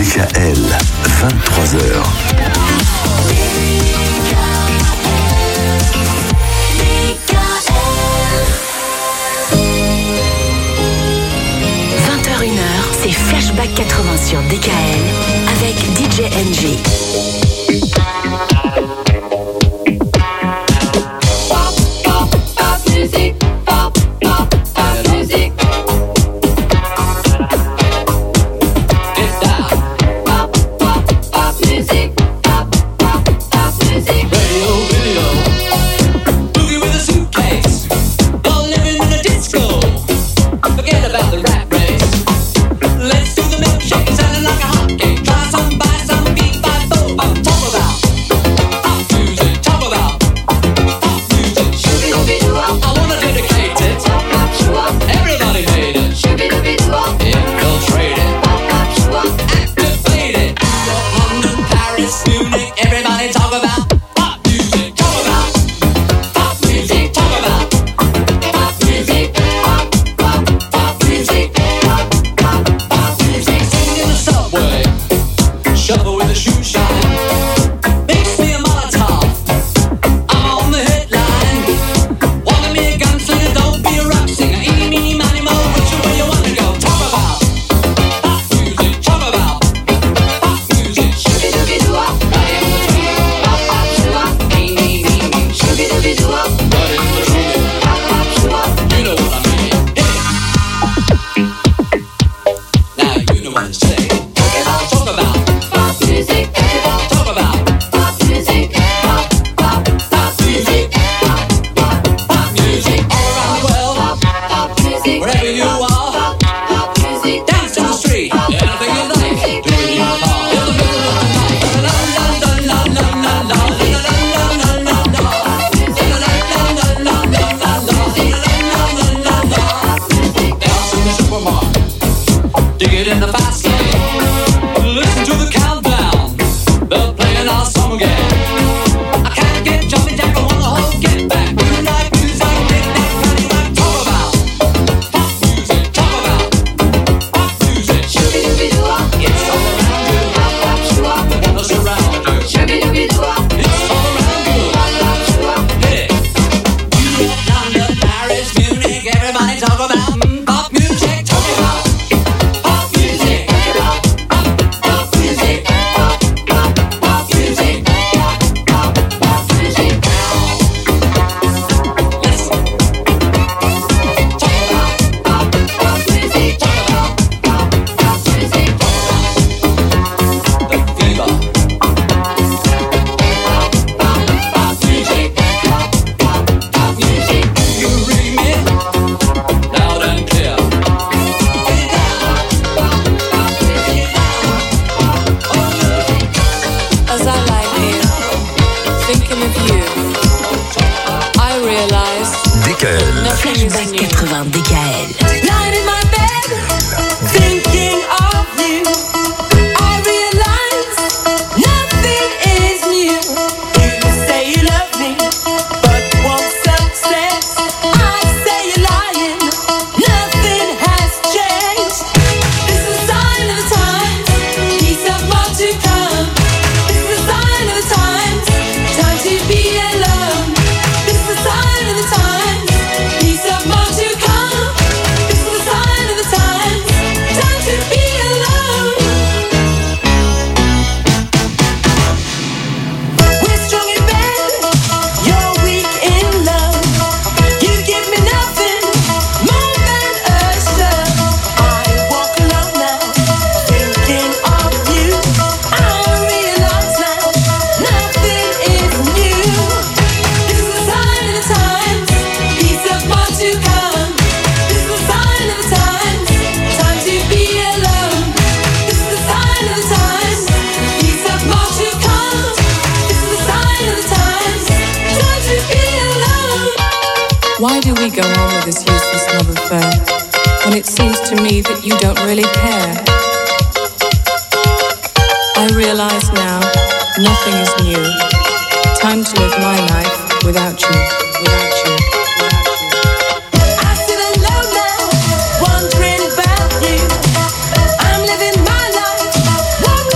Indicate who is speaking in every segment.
Speaker 1: DKL, 23h.
Speaker 2: C'est Flashback 80 sur DKL avec DJ NG.
Speaker 3: Pop music, pop music. Get down. Pop music, pop music. Radio. Boogie with a suitcase. You're living in a disco. Forget about the rap race. Let's do the milkshake, sounding like a hot cake. Try some, buy some, beat by four. Talk about pop music. Talk about pop music. I wanna dedicate it. Everybody made it. Infiltrate it. Activate it. London, Paris, Munich. Everybody talk about pop music. Talk about pop music. Talk about pop music. Pop music. Pop music. Sing in the subway. Shuffle with a shoe shine. Mix me a Molotov. I'm on the headline. Wanna be a gunslinger, don't be a rock singer. Eeny, meeny, miny, mo, which way you wanna go? Talk about pop music. Talk about pop music. Shoo-be-doo-be-doo-wop. Right in the tree. Pop, shoo-wop. Eeny, meeny, shoo-be-doo-be-doo-wop. Right in the tree. Pop, shoo-wop. You know what I mean. Hey. Now you know what I'm saying. Talk about pop music. Talk about pop music. Pop music. Pop music. All around the world. Pop music. Wherever you are. Pop music. Dance to the street. Anything you like. Do it in your car. In the middle of the night. La la la la la la la la la la la la. Dance in the supermarket. Dig it in the fast lane. Listen to the countdown. They're playing our song again. I can't get jumping jack. I wanna hold get back. You like music, get that funny rock. Talk about pop music. Talk about pop music. Shoo-be-doo-be-doo-wop. It's all around you. Pop, shoo-wop. Wanna surround you. Shoo-be-doo-be-doo-wop. It's all around you. Pop, shoo-wop. Hit it. New York, London, Paris, Munich. Everybody talk about pop music. Talk about pop music. Pop music. Pop music. Pop music. Listen. Talk about pop music. Talk about pop music. The fever. Pop music. Pop music. You read me loud and clear. Get it down. Pop music.
Speaker 4: As I lie here, thinking of you, I realize
Speaker 1: DKL,
Speaker 4: nothing is
Speaker 2: Flashback
Speaker 4: new.
Speaker 2: 80 DKL.
Speaker 4: Lying in my bed, thinking of you, I realize nothing is new. You say you love me, but want success. I say you're lying, nothing has changed. This is a sign of the times, peace of more to come. This is a sign of the times, time to be alone. This is a sign of the times, peace of more to come. This is a sign of the times, time to be alone. We're strong in bed, you're weak in love. You give me nothing more than a shove. I walk alone now, thinking of you. I realize now, nothing is new. This is a sign of the times, peace of more to come. This is a sign of the times, time to be alone. This is a sign of the times, peace of more to come. This is a sign of the times, time to be alone. Why do we go on with this useless love affair when it seems to me that you don't really care? I realize now nothing is new. Time to live my life without you, without you, without you. I sit alone now, wondering about you. I'm living my life,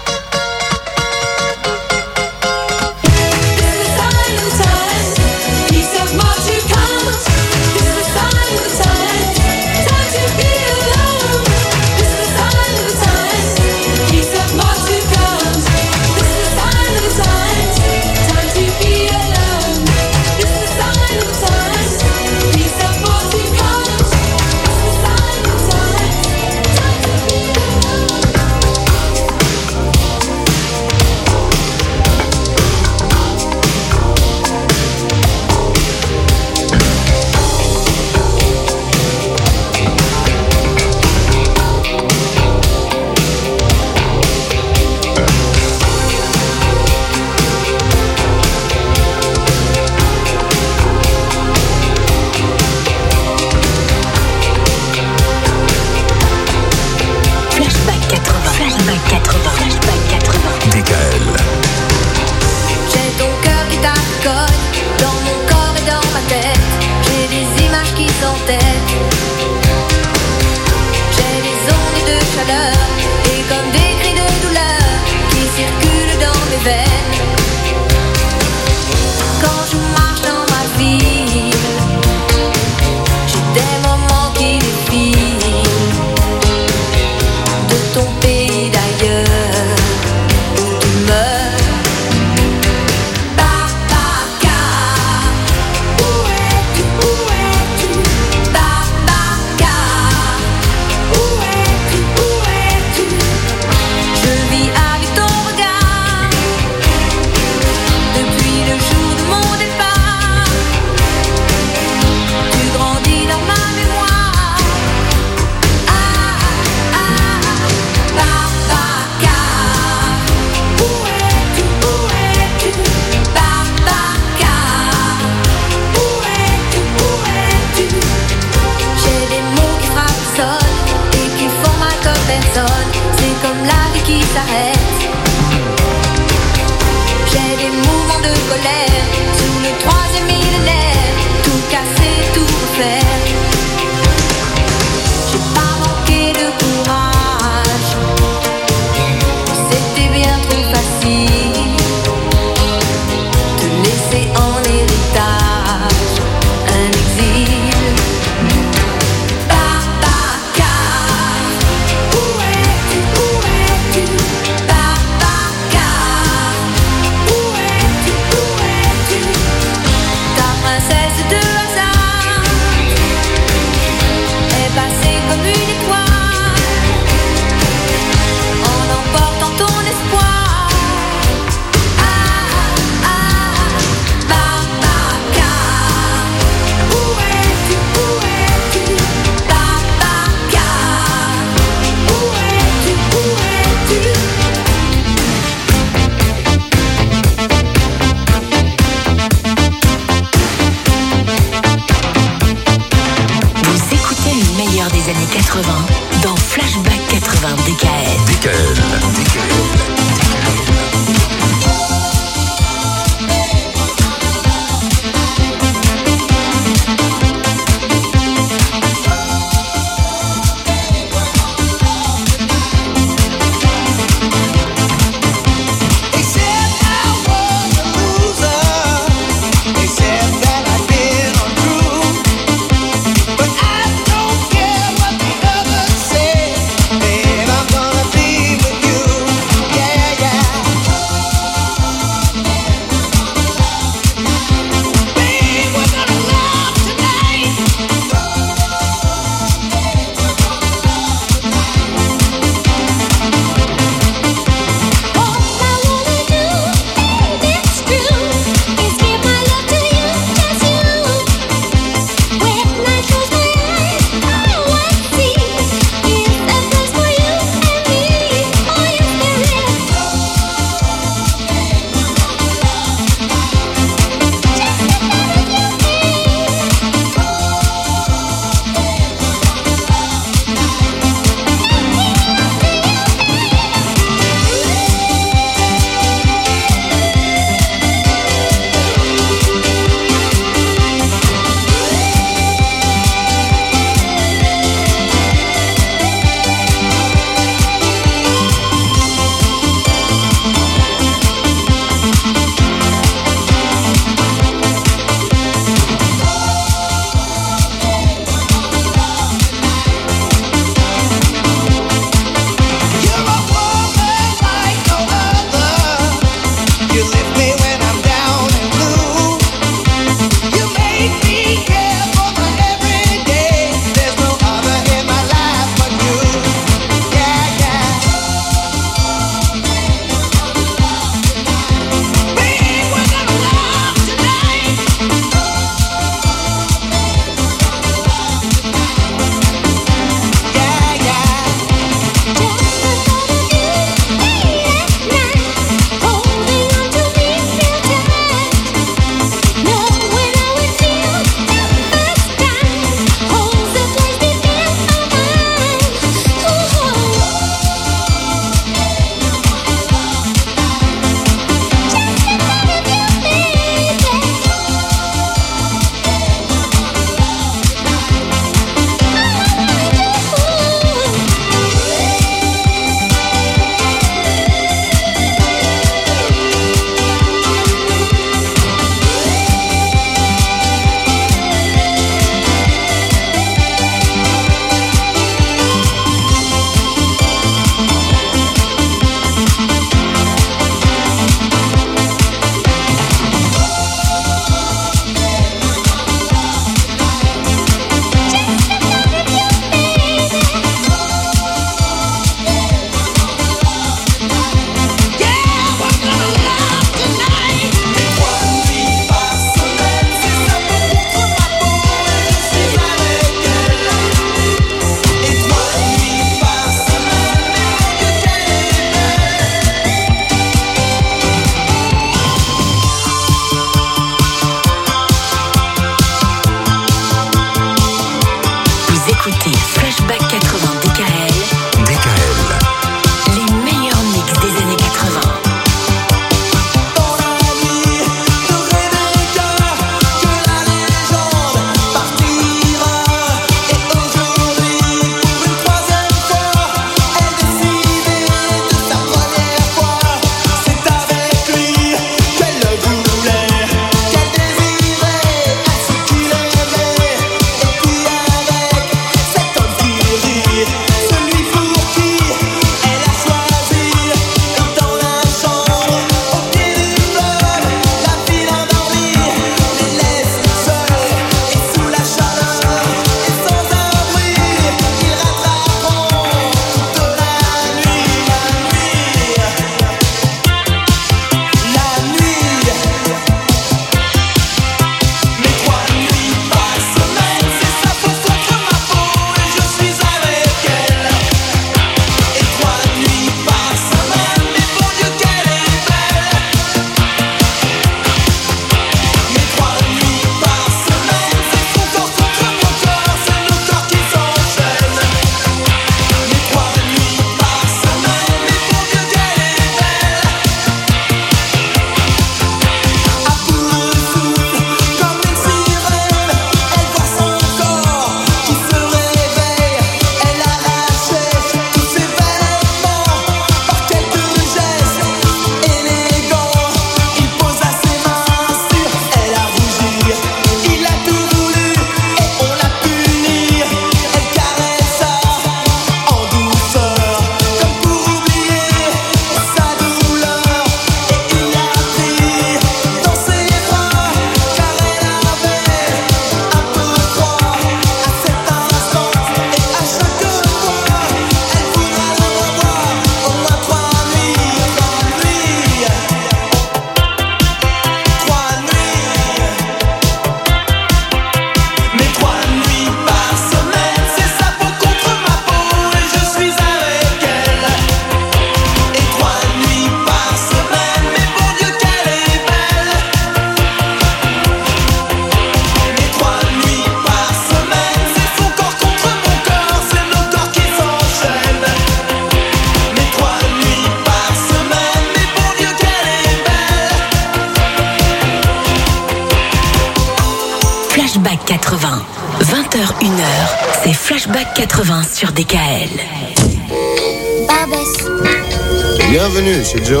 Speaker 2: 80. 20h, 1h, c'est Flashback 80 sur DKL.
Speaker 5: Barbès.
Speaker 6: Bienvenue chez Joe.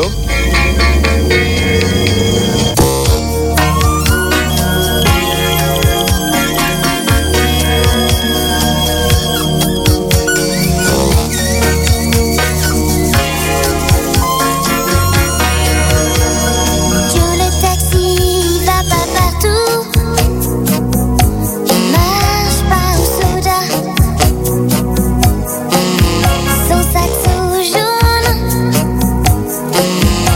Speaker 5: Son saxo jaune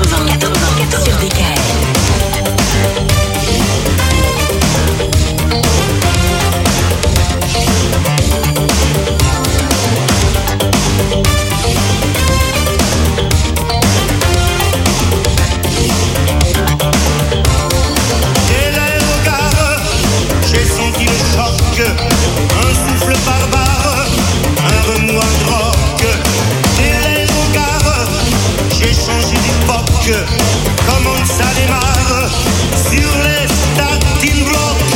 Speaker 2: sur DKL.
Speaker 5: Un souffle barbare, un remous en rock. Des lèvres au gare, j'ai changé d'époque. Comment ça démarre sur les starting blocks.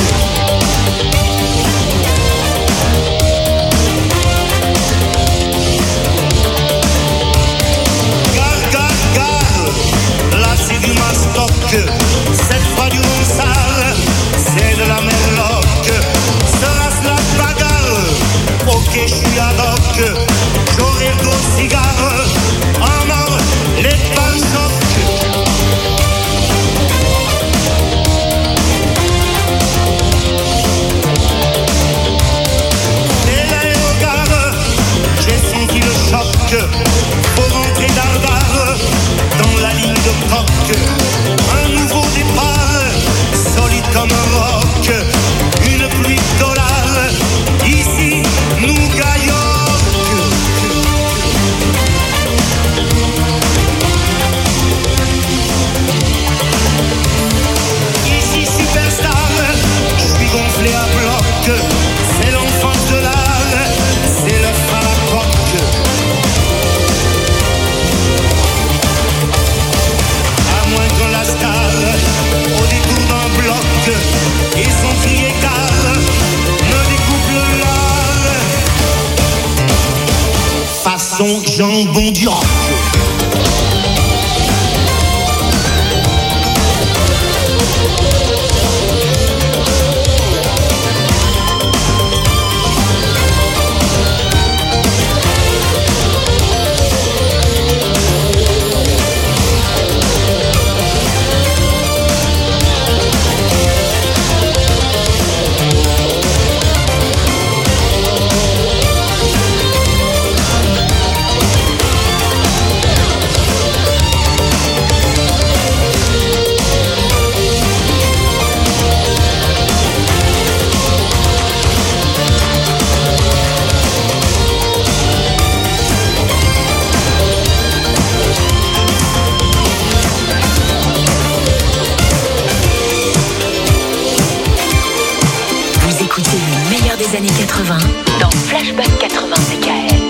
Speaker 5: Gare, gare, gare, là c'est du mastoc. Cette fois du Ronsard, c'est de la merloc. Sera-ce la bagarre? Ok, je suis ad hoc. J'aurai le gros cigare. En mort, les panchocs. Dès l'aérogare, j'ai senti le choc. Faut rentrer dardard dans la ligne de coque. Un nouveau départ, solide comme un roc. Une pluie de dollars, ici nous gagnons. Ici superstar, je suis gonflé à bloc. C'est l'enfance de l'âme, c'est le à la coque. À moins que la star, au détour d'un bloc, et son cri égal me découpe le lard. Façon jambon du roc.
Speaker 2: Des années 80 dans Flashback 80 DKL.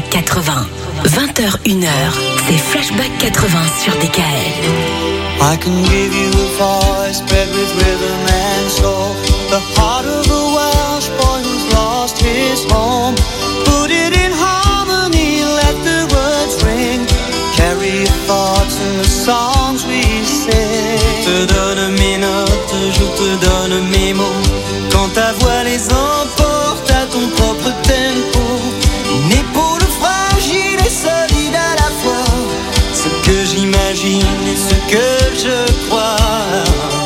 Speaker 2: 80. 20h, 1h, c'est Flashback 80 sur DKL.
Speaker 7: I can give you a voice bred with rhythm and soul. The heart of a Welsh boy who's lost his home. Put it in harmony, let the words ring. Carry your thoughts in the songs we sing. Je te donne mes notes, je te donne mes mots. Quand ta voix les emporte à ton propre tempo. Une épaule fragile et solide à la fois. Ce que j'imagine et ce que je crois.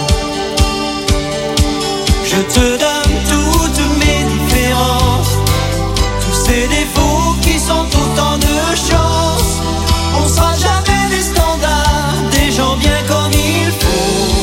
Speaker 7: Je te donne toutes mes différences, tous ces défauts qui sont autant de chance. On sera jamais des standards, des gens bien comme il faut.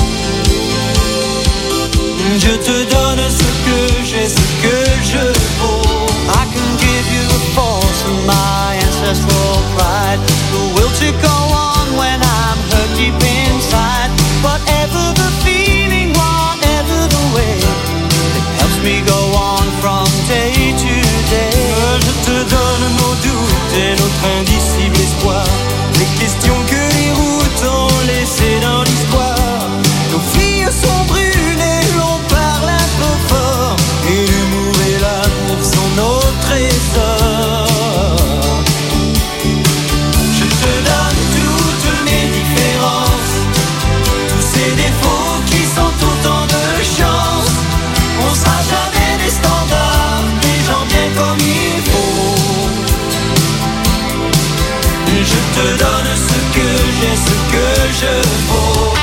Speaker 7: Je te donne ce que j'ai, ce que je vaux. I can give you a force of my ancestral pride, the will to go on when I'm hurt deep inside. Whatever the feeling, whatever the way, it helps me go on from day to day. Je te donne nos doutes et notre indicible espoir, les questions que les routes ont laissées dans l'histoire. Nos filles sont brûlées, l'on parle un peu fort, et l'humour et l'amour sont nos trésors. Je te donne toutes mes différences, tous ces défauts qui sont autant de chance. On sera jamais des standards, des gens bien comme il faut. Je te donne ce que j'ai, ce que je vaux.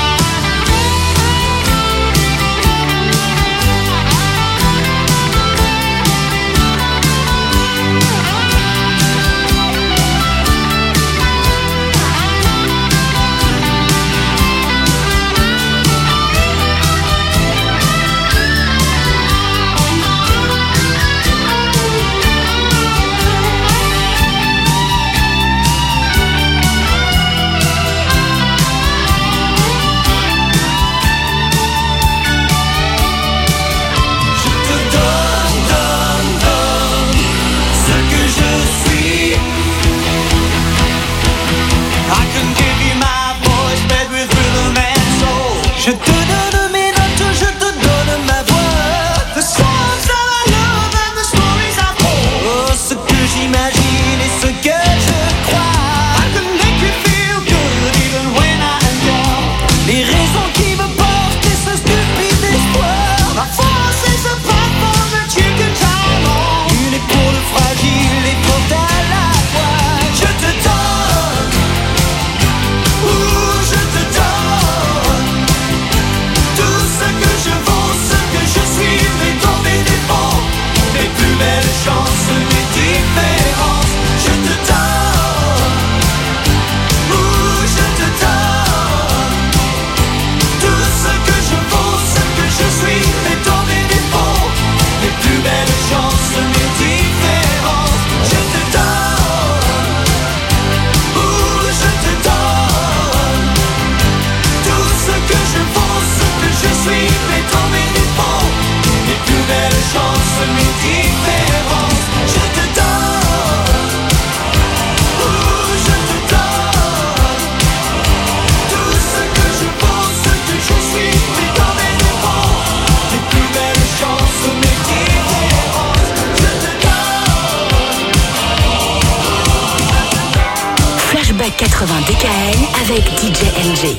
Speaker 7: Je te donne mes notes, je te donne ma voix. The songs that I love and the stories I told. Oh, ce que j'imagine et ce que je crois. I can make you feel good even when I am down. Les raisons qui me portent et ce stupide espoir. Ma force is a platform that you can climb on. Une épaule fragile et forte à la fois. Je te donne, je te donne tout ce que je vaux, ce que je suis, mais dans mes défauts, mes plus belles chances, mes différences. Je te donne, je te donne tout ce que je vaux, ce que je suis, mais dans mes défauts, mes plus belles chances, mes différences. Je te donne, je te donne tout ce que je vaux, ce que je suis, mais dans mes défauts, mes plus belles chances, mes différences. Je te donne, je te donne tout ce que je vaux, ce que je suis, mais dans mes défauts, mes plus belles chances, mes différences. Je te donne.
Speaker 2: Flashback 80 DKL avec DJ NG.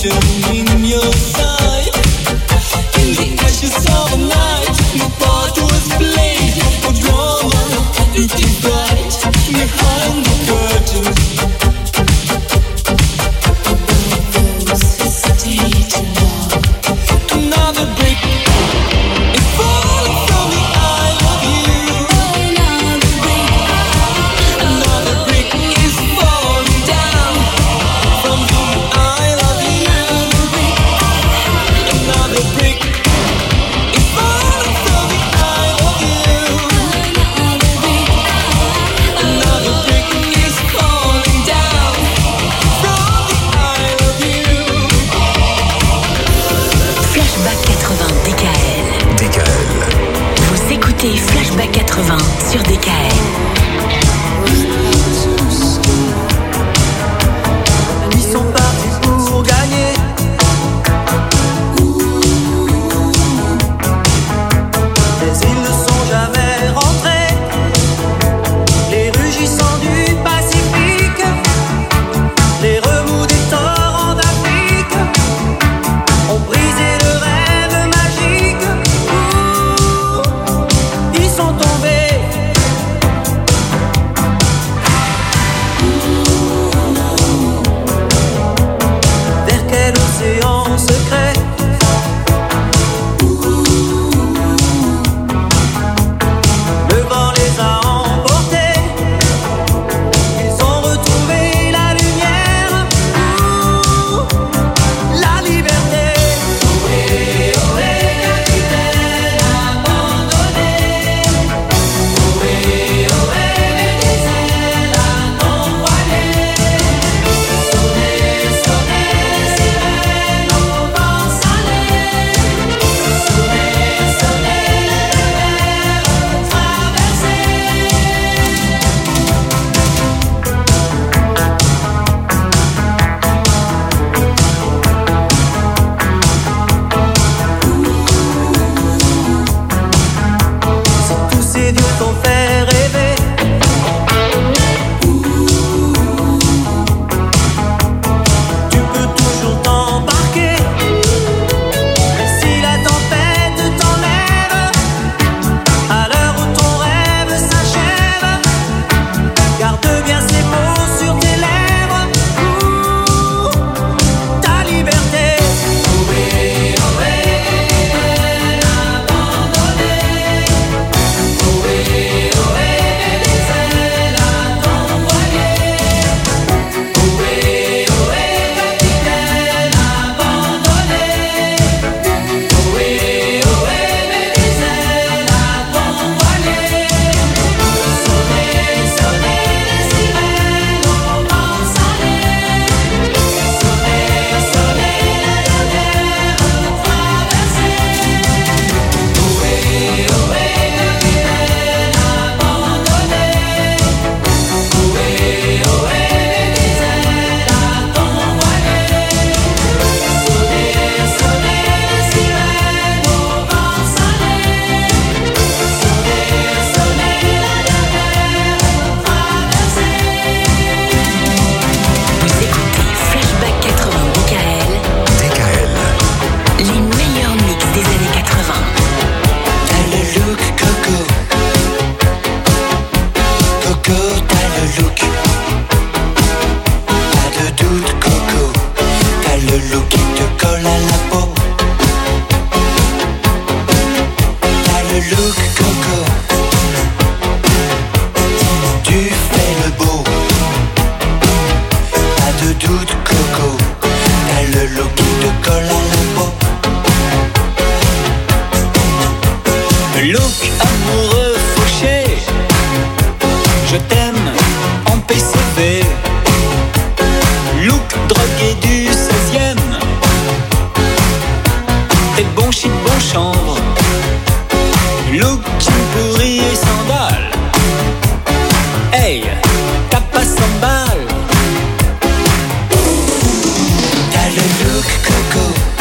Speaker 7: Coco.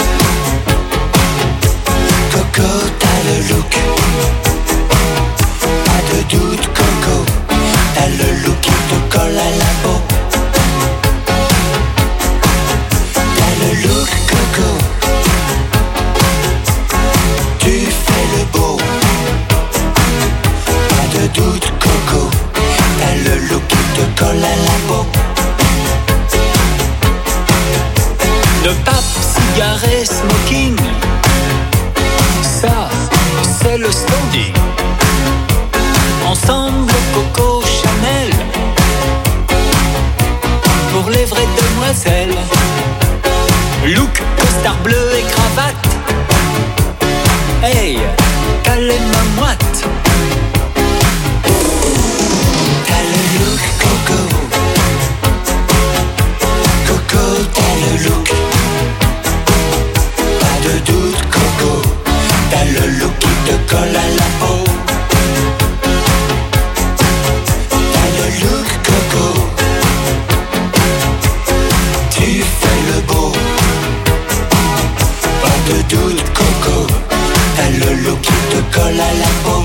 Speaker 8: Le pape, cigarette, smoking, ça, c'est le standing. Ensemble, Coco Chanel, pour les vraies demoiselles. Look, costard bleu et cravate. Hey, calais ma moite.
Speaker 7: T'as le look, Coco. Coco, t'as le look. Pas de doute, Coco. T'as le look qui te colle à la peau. T'as le look, Coco. Tu fais le beau. Pas de doute, Coco. T'as le look qui te colle à la peau.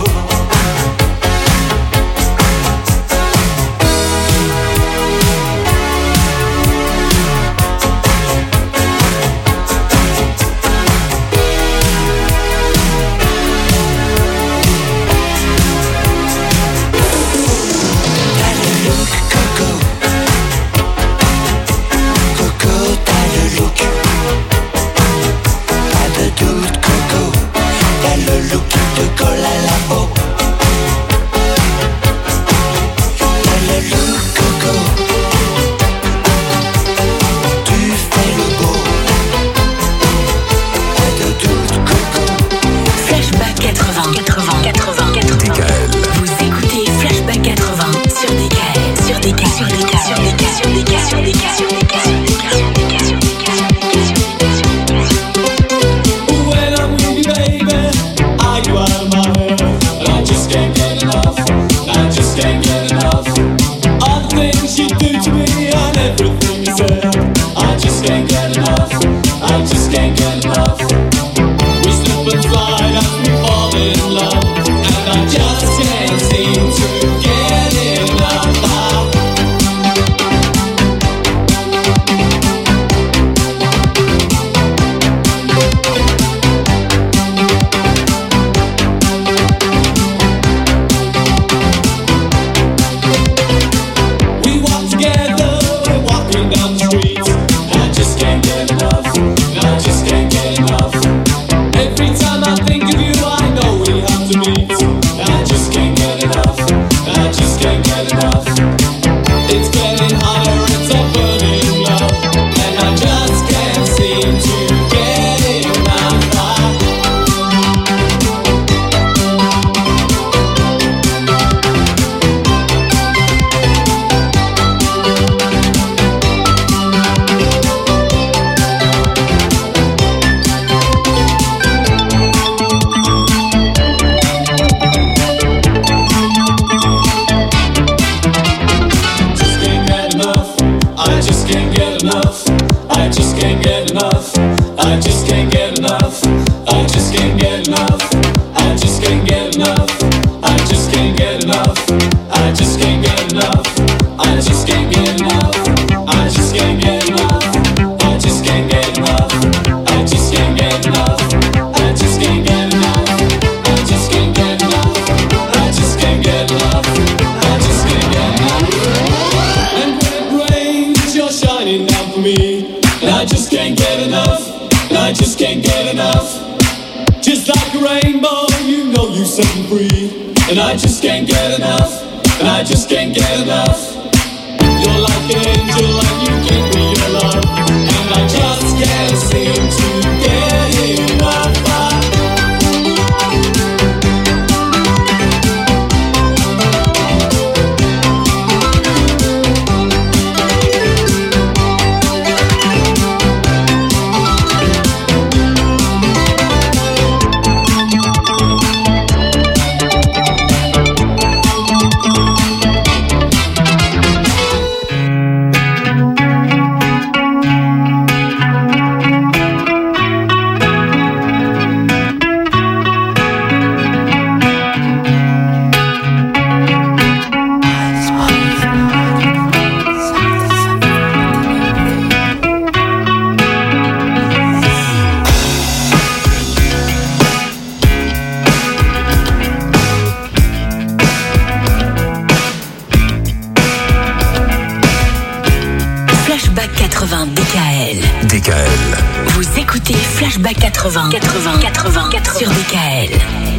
Speaker 2: Flashback 80 DKL.
Speaker 1: DKL.
Speaker 2: Vous écoutez Flashback 80 sur DKL.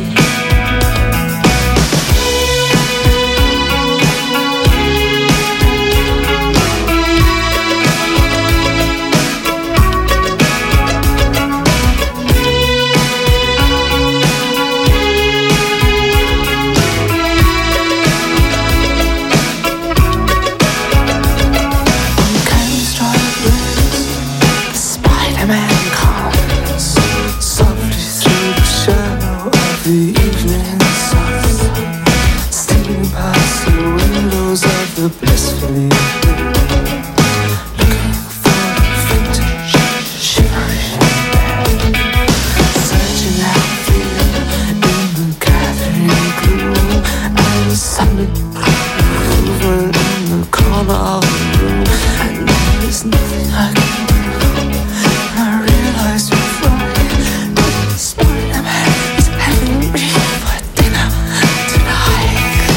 Speaker 9: Blissfully looking for vintage shivering bed, searching out fear in the gathering gloom, and suddenly movement in the corner of the room, and there is nothing I can do. I realize you're right. Spider-Man is having me for dinner tonight.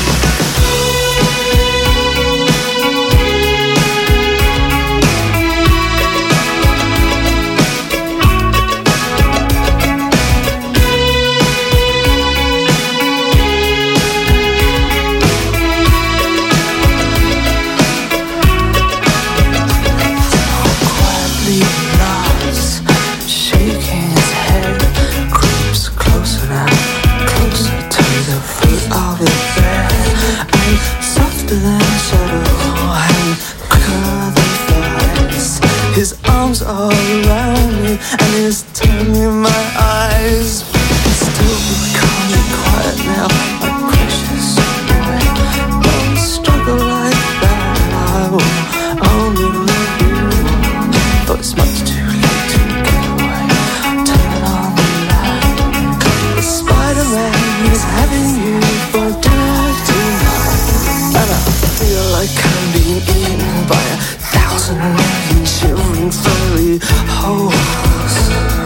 Speaker 9: His arms all around me and he's turning my eyes. Still becoming quiet now, my precious boy. Don't struggle like that, I will only love you. But it's much too late to get away. Turn on the light. Spider-Man is having you for dinner tonight. And I feel like I'm being eaten by 1,000 million shivering furry holes.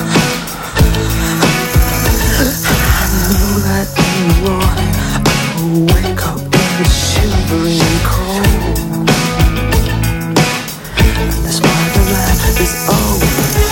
Speaker 9: I know that in the morning I will wake up in the shivering cold. And the Spider-Man is always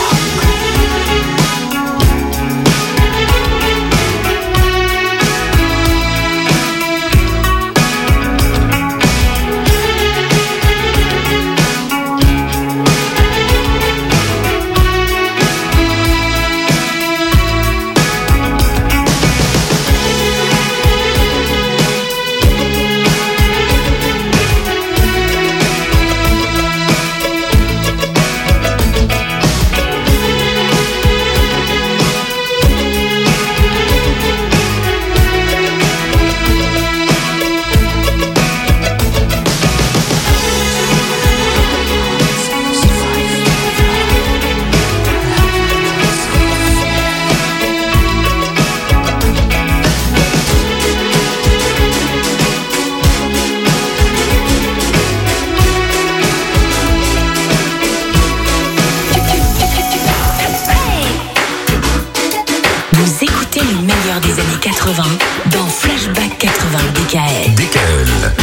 Speaker 2: dans Flashback 80 DKL.
Speaker 1: DKL.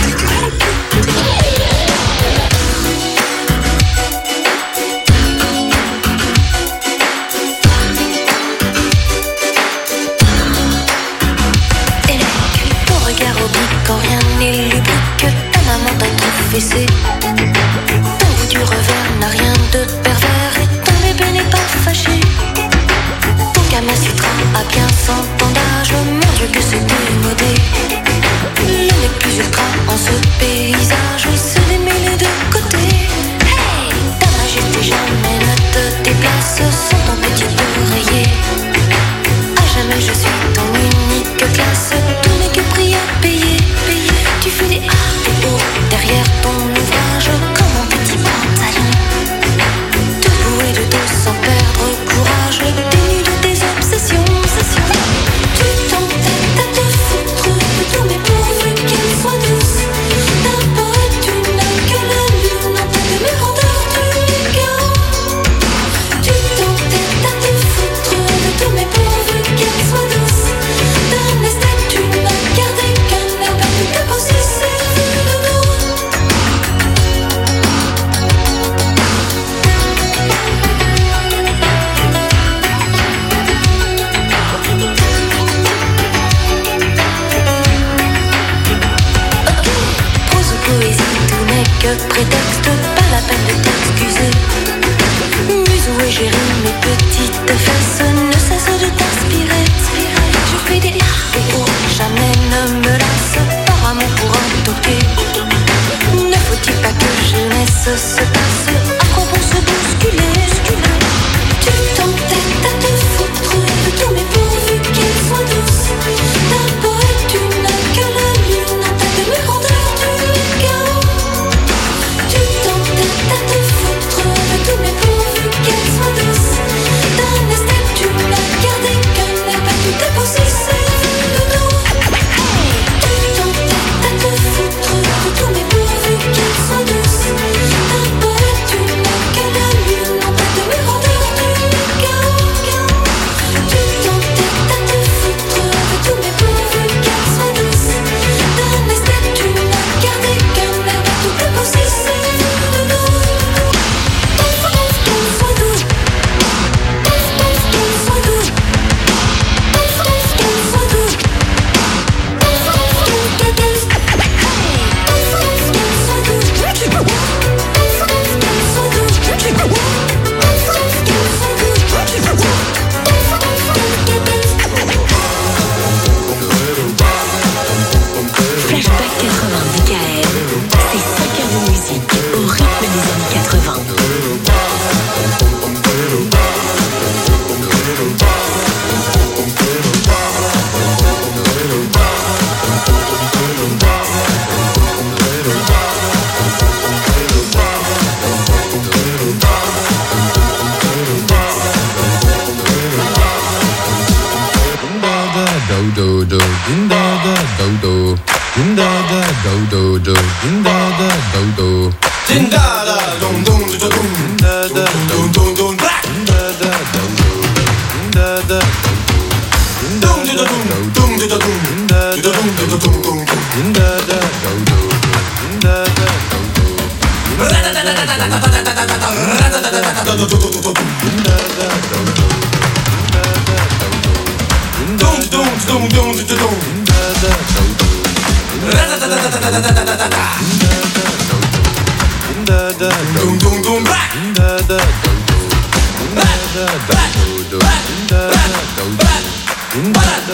Speaker 10: Ton regard oblique quand rien n'est lubrique, ta maman t'a trop fessé. Ton goût du revers n'a rien de pervers et ton bébé n'est pas fâché. Ton Kama Sutra a bien 100 ans d'âge, mon Dieu que c'est démodé. Le nez plus ultra en ce paysage, se démêler de côté. Hey, ta majesté jamais ne te déplace sans ton petit oreiller. À jamais je suis ton unique classe, tout n'est que prix à payer. Tu fais des A, des O derrière ton ouvrage comme un petit pantalon. Debout et de dos sans perdre courage, dénu de tes obsessions. Tu t'entêtes à te foutre de tout, mais pourvu qu'elle soit douce. D'abord tu n'as que la lune en tête de mes rondeurs du chaos. de prétexte, pas la peine de t'excuser. Musou et Géry, mes petites fesses ne cessent de t'inspirer. Je fais des pour jamais ne me lasse, par amour pour un toqué. Ne faut-il pas que jeunesse se passe, à quoi bon se bousculer? Tu t'entêtes à te foutre de tous mes pourvus qu'ils soient douces. D'un poète tu n'as que la lune, en tête de mes rondeurs tu es chaos. Tu t'entêtes à te foutre de tous mes pourvus qu'ils soient douces. D'un esthète tu n'as gardé qu'un air pas tout déposé, c'est de nous. Tu t'entêtes à te foutre de tous mes pourvus qu'ils soient douces. D'un poète tu n'as que la lune, en tête de mes rondeurs tu es chaos. Tu t'entêtes à te foutre de tous mes pourvus qu'ils soient douces. D'un esthète tu n'as gardé qu'un air pas tout déposé, c'est de nous. Sois doux. Sois doux. Sois doux.
Speaker 2: Flashback 80 DKL, c'est 5 heures de musique au rythme des années 80.
Speaker 11: Do do din da da do do din da da do do din da da do do din da da dum dum do dum din da da dum dum dum din da da do do din da da dum do dum dum do dum din da da dum do dum dum din da da do do din da da do do din da da do do din da da do do. Dum dum dum dum dum dum da da do do da da da da da da da da da da dum dum dum da da do do da da do do da da do do da da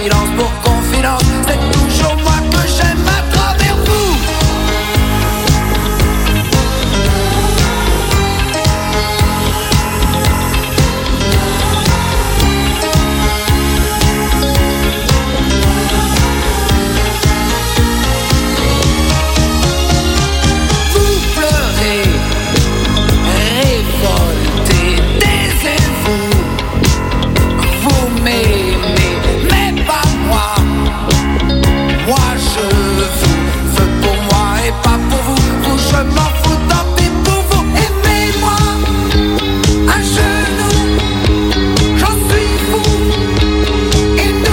Speaker 12: silence